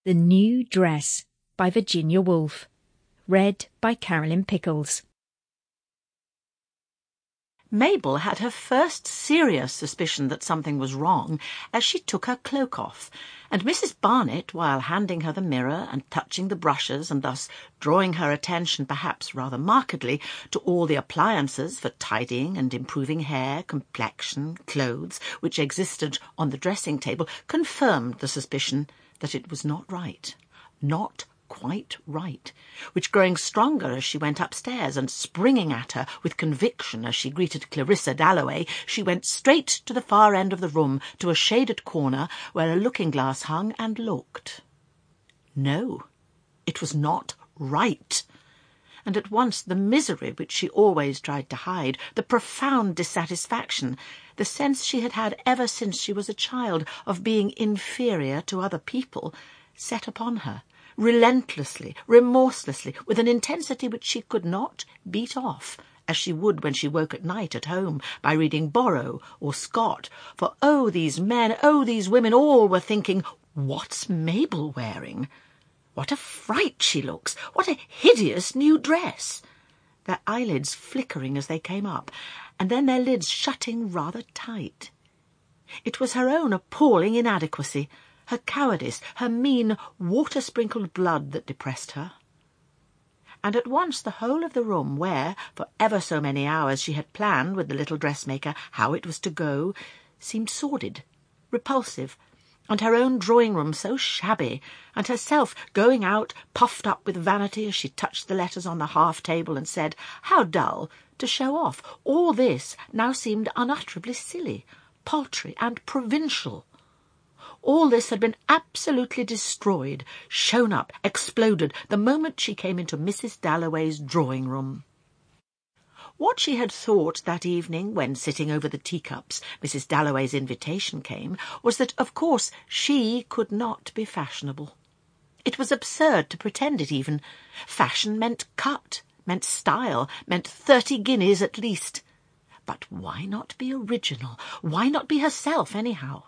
The New Dress by Virginia Woolf. Read by Carolyn Pickles. Mabel had her first serious suspicion that something was wrong as she took her cloak off, and Mrs. Barnett, while handing her the mirror and touching the brushes and thus drawing her attention perhaps rather markedly to all the appliances for tidying and improving hair, complexion, clothes which existed on the dressing table, confirmed the suspicion that it was not right. Not quite right, which growing stronger as she went upstairs and springing at her with conviction as she greeted Clarissa Dalloway, she went straight to the far end of the room, to a shaded corner where a looking-glass hung, and looked. No, it was not right. And at once the misery which she always tried to hide, the profound dissatisfaction, the sense she had had ever since she was a child of being inferior to other people, set upon her, relentlessly, remorselessly, with an intensity which she could not beat off, as she would when she woke at night at home, by reading Borrow or Scott. For oh, these men, oh, these women, all were thinking, what's Mabel wearing? What a fright she looks! What a hideous new dress! Their eyelids flickering as they came up, and then their lids shutting rather tight. It was her own appalling inadequacy, her cowardice, her mean, water-sprinkled blood that depressed her. And at once the whole of the room, where, for ever so many hours, she had planned with the little dressmaker how it was to go, seemed sordid, repulsive, and her own drawing-room so shabby, and herself going out puffed up with vanity as she touched the letters on the half-table and said, "How dull!" to show off. All this now seemed unutterably silly, paltry, and provincial. All this had been absolutely destroyed, shown up, exploded, the moment she came into Mrs. Dalloway's drawing-room. What she had thought that evening, when sitting over the teacups, Mrs. Dalloway's invitation came, was that, of course, she could not be fashionable. It was absurd to pretend it even. Fashion meant cut, meant style, meant 30 guineas at least. But why not be original? Why not be herself, anyhow?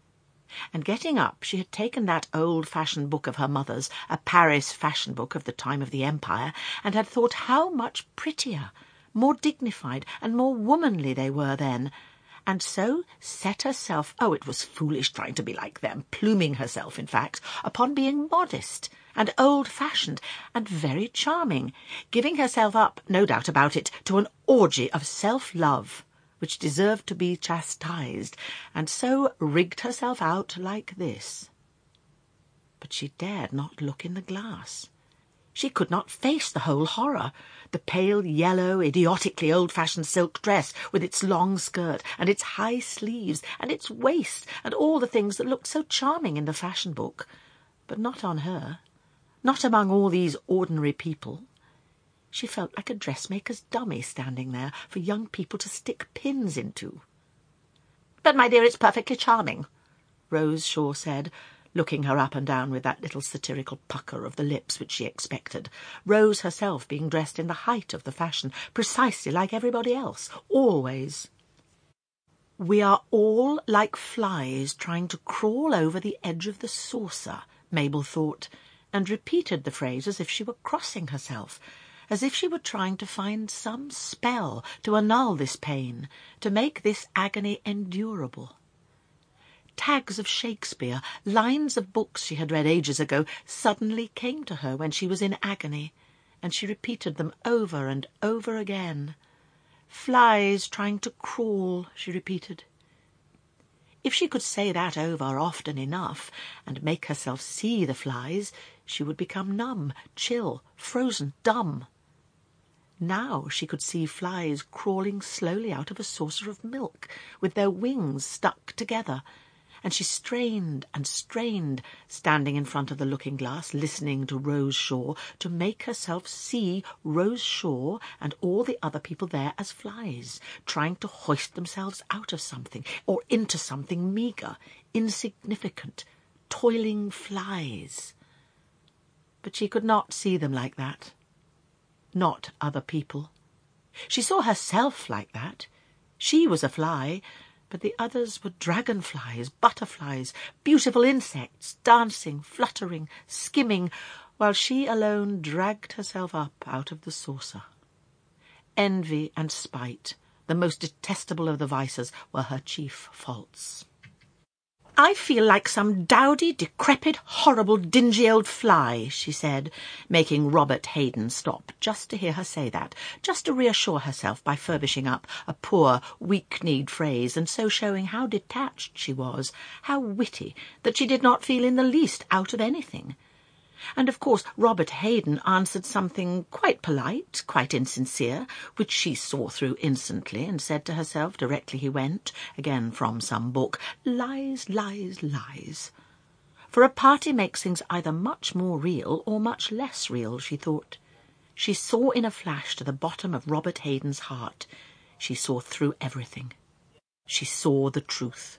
And getting up, she had taken that old-fashioned book of her mother's, a Paris fashion book of the time of the Empire, and had thought how much prettier, more dignified, and more womanly they were then, and so set herself, oh, it was foolish trying to be like them, pluming herself, in fact, upon being modest and old-fashioned and very charming, giving herself up, no doubt about it, to an orgy of self-love, which deserved to be chastised, and so rigged herself out like this. But she dared not look in the glass. She could not face the whole horror, the pale yellow, idiotically old-fashioned silk dress with its long skirt and its high sleeves and its waist and all the things that looked so charming in the fashion book, but not on her, not among all these ordinary people. She felt like a dressmaker's dummy standing there for young people to stick pins into. "But, my dear, it's perfectly charming," Rose Shaw said, looking her up and down with that little satirical pucker of the lips which she expected, Rose herself being dressed in the height of the fashion, precisely like everybody else, always. "We are all like flies trying to crawl over the edge of the saucer," Mabel thought, and repeated the phrase as if she were crossing herself, as if she were trying to find some spell to annul this pain, to make this agony endurable. Tags of Shakespeare, lines of books she had read ages ago, suddenly came to her when she was in agony, and she repeated them over and over again. "Flies trying to crawl," she repeated. If she could say that over often enough, and make herself see the flies, she would become numb, chill, frozen, dumb. Now she could see flies crawling slowly out of a saucer of milk, with their wings stuck together, and she strained and strained, standing in front of the looking-glass, listening to Rose Shaw, to make herself see Rose Shaw and all the other people there as flies, trying to hoist themselves out of something, or into something meagre, insignificant, toiling flies. But she could not see them like that. Not other people. She saw herself like that. She was a fly, but the others were dragonflies, butterflies, beautiful insects, dancing, fluttering, skimming, while she alone dragged herself up out of the saucer. Envy and spite, the most detestable of the vices, were her chief faults. "I feel like some dowdy, decrepit, horrible, dingy old fly," she said, making Robert Hayden stop just to hear her say that, just to reassure herself by furbishing up a poor, weak-kneed phrase, and so showing how detached she was, how witty, that she did not feel in the least out of anything. And of course Robert Hayden answered something quite polite, quite insincere, which she saw through instantly, and said to herself directly he went, again from some book, "Lies, lies, lies." For a party makes things either much more real or much less real, she thought. She saw in a flash to the bottom of Robert Hayden's heart. She saw through everything. She saw the truth.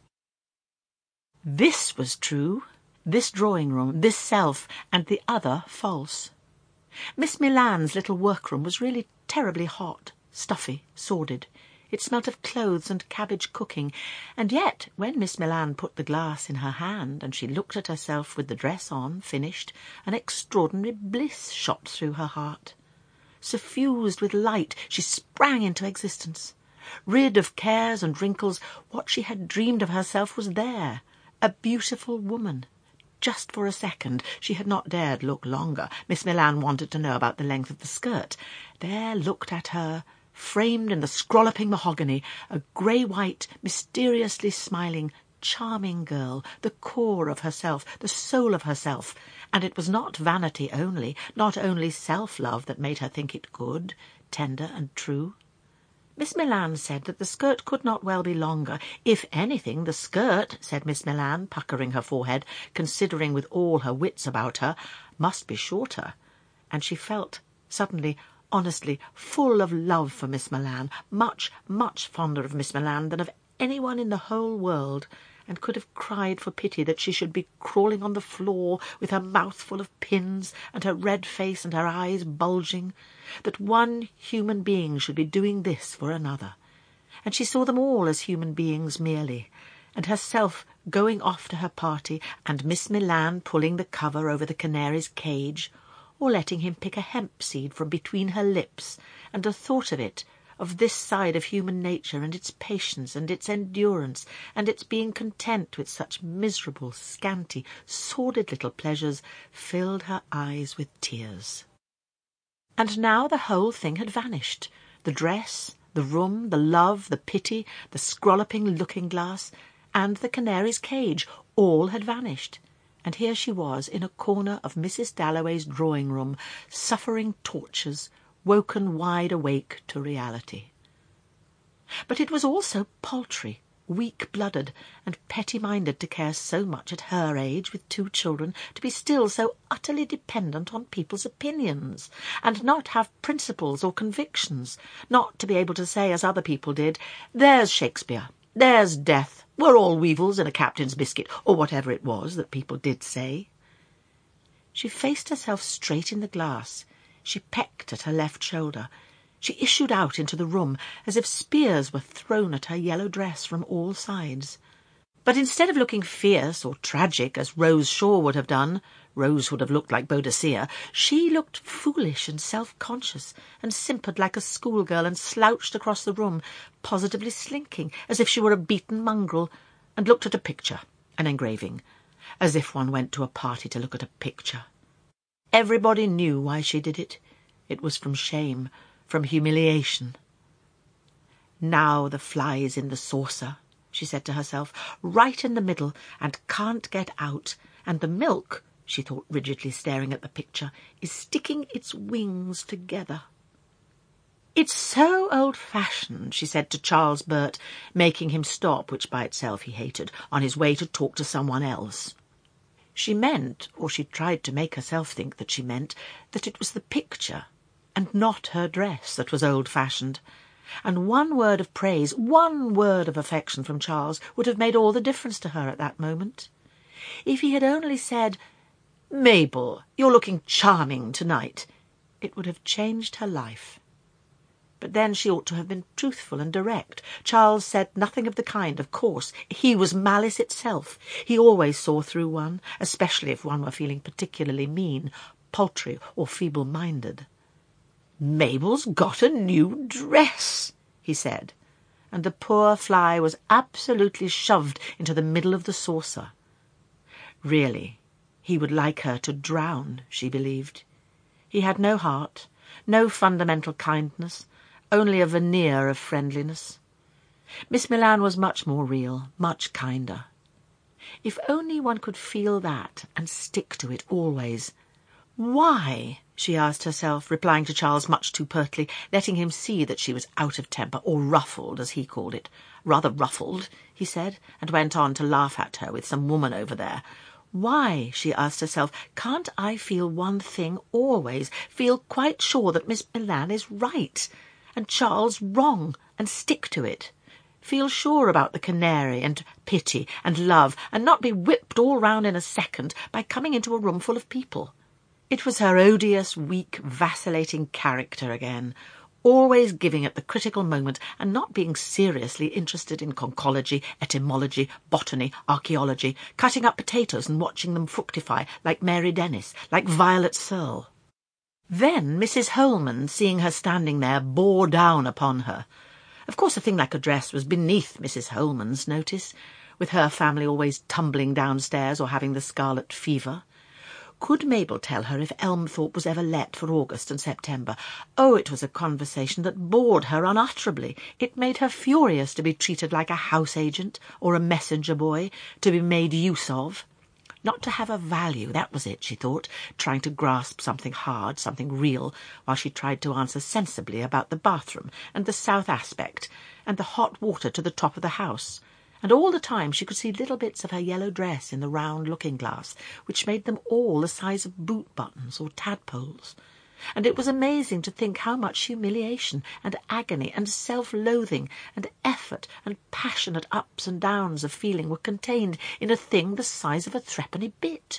This was true. This drawing-room, this self, and the other false. Miss Milan's little workroom was really terribly hot, stuffy, sordid. It smelt of clothes and cabbage cooking, and yet when Miss Milan put the glass in her hand and she looked at herself with the dress on, finished, an extraordinary bliss shot through her heart. Suffused with light, she sprang into existence. Rid of cares and wrinkles, what she had dreamed of herself was there, a beautiful woman. Just for a second. She had not dared look longer. Miss Milan wanted to know about the length of the skirt. There looked at her, framed in the scrolloping mahogany, a grey-white, mysteriously smiling, charming girl, the core of herself, the soul of herself. And it was not vanity only, not only self-love that made her think it good, tender and true. Miss Milan said that the skirt could not well be longer. If anything, the skirt, said Miss Milan, puckering her forehead, considering with all her wits about her, must be shorter. And she felt, suddenly, honestly, full of love for Miss Milan, much, much fonder of Miss Milan than of anyone in the whole world, and could have cried for pity that she should be crawling on the floor with her mouth full of pins and her red face and her eyes bulging, that one human being should be doing this for another. And she saw them all as human beings merely, and herself going off to her party, and Miss Milan pulling the cover over the canary's cage, or letting him pick a hemp seed from between her lips, and the thought of it, of this side of human nature, and its patience, and its endurance, and its being content with such miserable, scanty, sordid little pleasures, filled her eyes with tears. And now the whole thing had vanished. The dress, the room, the love, the pity, the scrolloping looking-glass, and the canary's cage, all had vanished. And here she was in a corner of Mrs. Dalloway's drawing-room, suffering tortures, woken wide awake to reality. But it was also paltry, weak-blooded, and petty-minded to care so much at her age, with 2 children, to be still so utterly dependent on people's opinions, and not have principles or convictions, not to be able to say, as other people did, "There's Shakespeare, there's death, we're all weevils in a captain's biscuit," or whatever it was that people did say. She faced herself straight in the glass. She pecked at her left shoulder. She issued out into the room as if spears were thrown at her yellow dress from all sides. But instead of looking fierce or tragic, as Rose Shaw would have done, Rose would have looked like Boadicea, she looked foolish and self-conscious, and simpered like a schoolgirl, and slouched across the room, positively slinking, as if she were a beaten mongrel, and looked at a picture, an engraving, as if one went to a party to look at a picture. Everybody knew why she did it. It was from shame, from humiliation. "Now the fly's in the saucer," she said to herself, "right in the middle, and can't get out, and the milk," she thought rigidly, staring at the picture, "is sticking its wings together." "It's so old-fashioned," she said to Charles Burt, making him stop, which by itself he hated, on his way to talk to someone else. She meant, or she tried to make herself think that she meant, that it was the picture and not her dress that was old-fashioned. And one word of praise, one word of affection from Charles would have made all the difference to her at that moment. If he had only said, "Mabel, you're looking charming tonight," it would have changed her life. But then she ought to have been truthful and direct. Charles said nothing of the kind, of course. He was malice itself. He always saw through one, especially if one were feeling particularly mean, paltry or feeble-minded. "Mabel's got a new dress," he said, and the poor fly was absolutely shoved into the middle of the saucer. Really, he would like her to drown, she believed. He had no heart, no fundamental kindness, only a veneer of friendliness. Miss Milan was much more real, much kinder. If only one could feel that and stick to it always. Why? She asked herself, replying to Charles much too pertly, letting him see that she was out of temper, or ruffled, as he called it. "Rather ruffled," he said, and went on to laugh at her with some woman over there. Why, she asked herself, can't I feel one thing always, feel quite sure that Miss Milan is right, and Charles wrong, and stick to it? Feel sure about the canary, and pity, and love, and not be whipped all round in a second by coming into a room full of people. It was her odious, weak, vacillating character again, always giving at the critical moment and not being seriously interested in conchology, etymology, botany, archaeology, cutting up potatoes and watching them fructify like Mary Dennis, like Violet Searle. Then Mrs. Holman, seeing her standing there, bore down upon her. Of course a thing like a dress was beneath Mrs. Holman's notice, with her family always tumbling downstairs or having the scarlet fever. Could Mabel tell her if Elmthorpe was ever let for August and September? Oh, it was a conversation that bored her unutterably. It made her furious to be treated like a house agent or a messenger boy, to be made use of. Not to have a value, that was it, she thought, trying to grasp something hard, something real, while she tried to answer sensibly about the bathroom and the south aspect and the hot water to the top of the house. And all the time she could see little bits of her yellow dress in the round looking-glass, which made them all the size of boot-buttons or tadpoles. And it was amazing to think how much humiliation and agony and self-loathing and effort and passionate ups and downs of feeling were contained in a thing the size of a threepenny bit.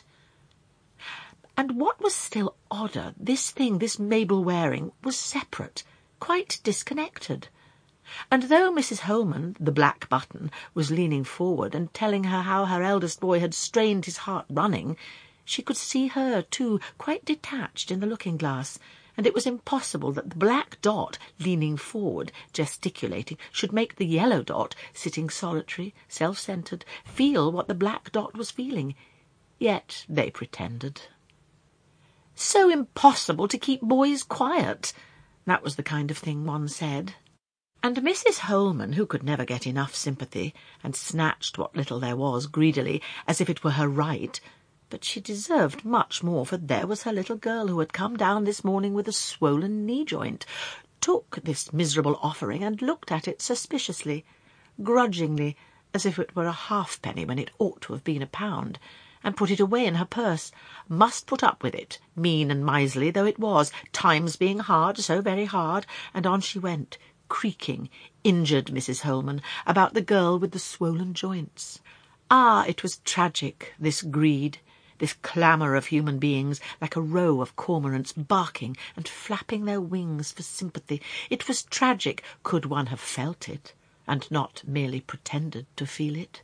And what was still odder, this thing, this Mabel wearing, was separate, quite disconnected. And though Mrs. Holman, the black button, was leaning forward and telling her how her eldest boy had strained his heart running, she could see her, too, quite detached in the looking-glass, and it was impossible that the black dot, leaning forward, gesticulating, should make the yellow dot, sitting solitary, self-centred, feel what the black dot was feeling. Yet they pretended. So impossible to keep boys quiet. That was the kind of thing one said. And Mrs. Holman, who could never get enough sympathy, and snatched what little there was greedily, as if it were her right, but she deserved much more, for there was her little girl who had come down this morning with a swollen knee-joint, took this miserable offering and looked at it suspiciously, grudgingly, as if it were a halfpenny when it ought to have been a pound, and put it away in her purse, must put up with it, mean and miserly though it was, times being hard, so very hard, and on she went, creaking, injured Mrs. Holman, about the girl with the swollen joints. Ah, it was tragic, this greed, this clamour of human beings, like a row of cormorants barking and flapping their wings for sympathy. It was tragic, could one have felt it, and not merely pretended to feel it.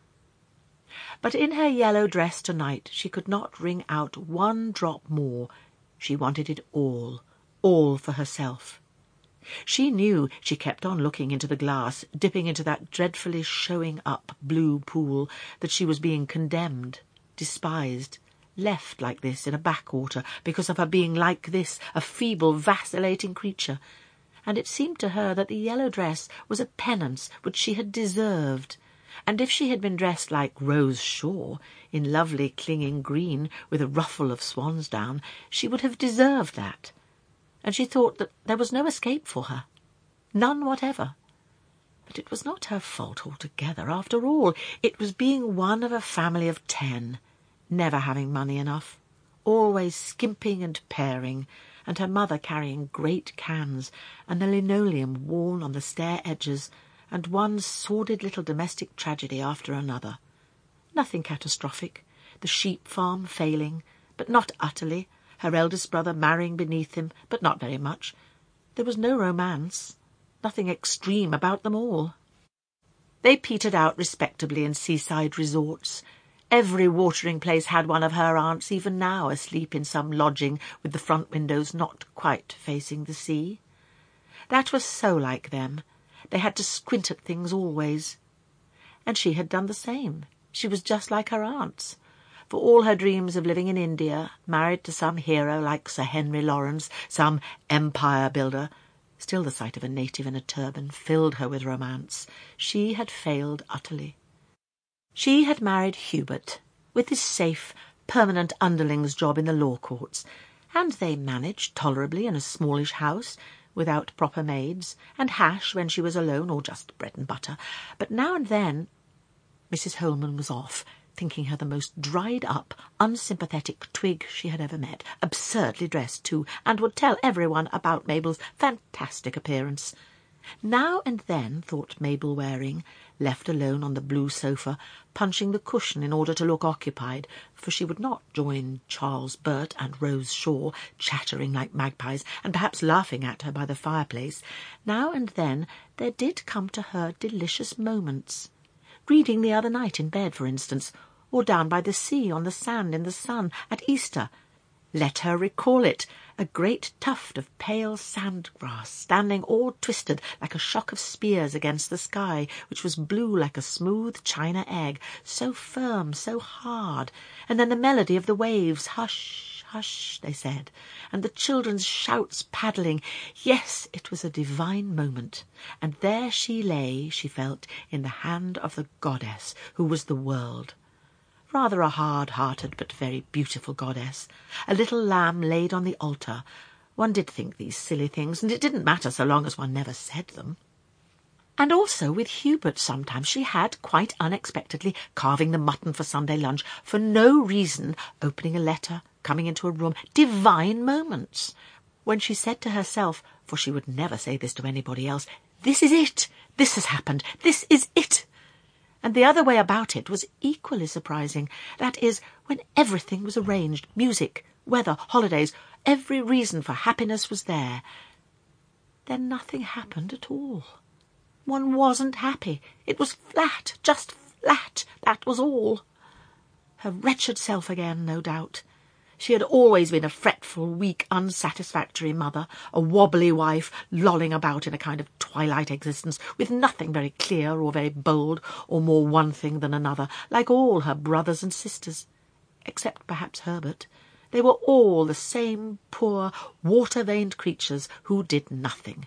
But in her yellow dress tonight she could not wring out one drop more. She wanted it all for herself. She knew, she kept on looking into the glass, dipping into that dreadfully showing-up blue pool, that she was being condemned, despised, left like this in a backwater because of her being like this, a feeble, vacillating creature. And it seemed to her that the yellow dress was a penance which she had deserved. And if she had been dressed like Rose Shaw, in lovely clinging green with a ruffle of swan's down, she would have deserved that. And she thought that there was no escape for her, none whatever. But it was not her fault altogether, after all. It was being one of a family of 10, never having money enough, always skimping and paring, and her mother carrying great cans, and the linoleum worn on the stair edges, and one sordid little domestic tragedy after another. Nothing catastrophic, the sheep farm failing, but not utterly, her eldest brother marrying beneath him, but not very much, There was no romance, nothing extreme about them all. They petered out respectably in seaside resorts. Every watering place had one of her aunts, even now asleep in some lodging with the front windows not quite facing the sea. That was so like them. They had to squint at things always. And she had done the same. She was just like her aunts. For all her dreams of living in India, married to some hero like Sir Henry Lawrence, some empire builder, still the sight of a native in a turban filled her with romance. She had failed utterly. She had married Hubert, with his safe, permanent underling's job in the law courts, and they managed tolerably in a smallish house, without proper maids, and hash when she was alone, or just bread and butter. But now and then Mrs. Holman was off, thinking her the most dried-up, unsympathetic twig she had ever met, absurdly dressed too, and would tell everyone about Mabel's fantastic appearance. Now and then, thought Mabel Waring, left alone on the blue sofa, punching the cushion in order to look occupied, for she would not join Charles Burt and Rose Shaw, chattering like magpies, and perhaps laughing at her by the fireplace. Now and then there did come to her delicious moments. Reading the other night in bed, for instance, or down by the sea on the sand in the sun at Easter. Let her recall it, a great tuft of pale sand-grass, standing all twisted like a shock of spears against the sky, which was blue like a smooth china egg, so firm, so hard, and then the melody of the waves, hush, hush, they said, and the children's shouts paddling. Yes, it was a divine moment, and there she lay, she felt, in the hand of the goddess, who was the world. Rather a hard-hearted but very beautiful goddess, a little lamb laid on the altar. One did think these silly things, and it didn't matter so long as one never said them. And also with Hubert sometimes she had, quite unexpectedly, carving the mutton for Sunday lunch, for no reason, opening a letter, coming into a room, divine moments, when she said to herself, for she would never say this to anybody else, "This is it! This has happened! This is it!" And the other way about it was equally surprising. That is, when everything was arranged, music, weather, holidays, every reason for happiness was there. Then nothing happened at all. One wasn't happy. It was flat, just flat, that was all. Her wretched self again, no doubt. She had always been a fretful, weak, unsatisfactory mother, a wobbly wife, lolling about in a kind of twilight existence, with nothing very clear or very bold, or more one thing than another, like all her brothers and sisters, except perhaps Herbert. They were all the same poor, water-veined creatures who did nothing.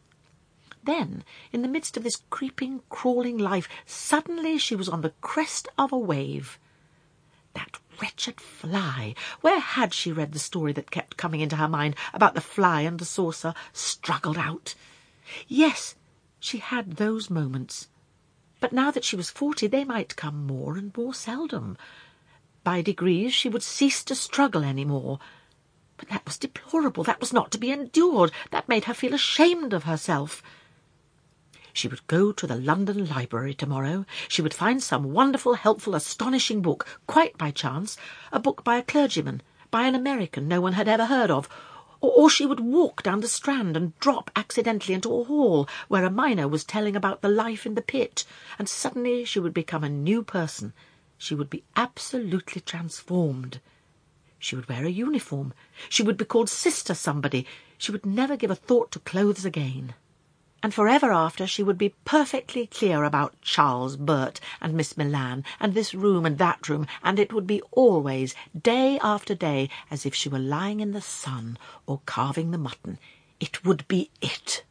Then, in the midst of this creeping, crawling life, suddenly she was on the crest of a wave. That wretched fly! Where had she read the story that kept coming into her mind about the fly and the saucer struggled out? Yes, she had those moments. But now that she was 40, they might come more and more seldom. By degrees she would cease to struggle any more. But that was deplorable. That was not to be endured. That made her feel ashamed of herself. She would go to the London Library tomorrow. She would find some wonderful, helpful, astonishing book, quite by chance, a book by a clergyman, by an American no one had ever heard of, or she would walk down the Strand and drop accidentally into a hall where a miner was telling about the life in the pit, and suddenly she would become a new person. She would be absolutely transformed. She would wear a uniform. She would be called Sister Somebody. She would never give a thought to clothes again. And forever after she would be perfectly clear about Charles Burt and Miss Milan and this room and that room, and it would be always, day after day, as if she were lying in the sun or carving the mutton. It would be it.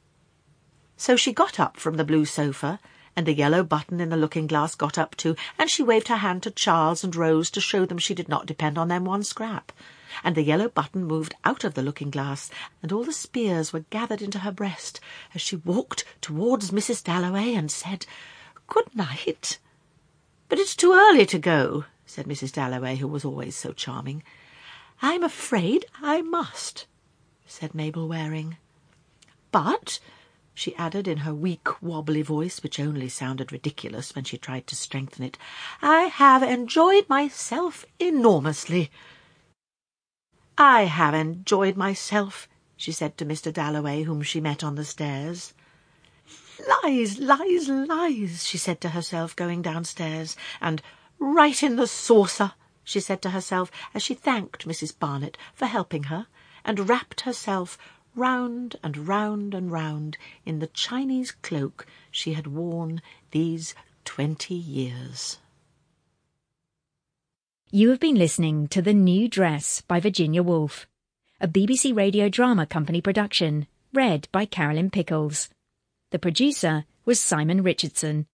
So she got up from the blue sofa, and the yellow button in the looking-glass got up too, and she waved her hand to Charles and Rose to show them she did not depend on them one scrap. And the yellow button moved out of the looking-glass, and all the spears were gathered into her breast as she walked towards Mrs. Dalloway and said, "Good night." "But it's too early to go," said Mrs. Dalloway, who was always so charming. "I'm afraid I must," said Mabel Waring. "But," she added in her weak, wobbly voice, which only sounded ridiculous when she tried to strengthen it, "I have enjoyed myself enormously." "I have enjoyed myself she said to Mr. Dalloway, whom she met on the stairs. Lies, lies, lies, she said to herself, going downstairs, and right in the saucer, she said to herself, as she thanked Mrs. Barnett for helping her, and wrapped herself round and round and round in the Chinese cloak she had worn these 20 years. You have been listening to The New Dress by Virginia Woolf, a BBC Radio Drama Company production, read by Carolyn Pickles. The producer was Simon Richardson.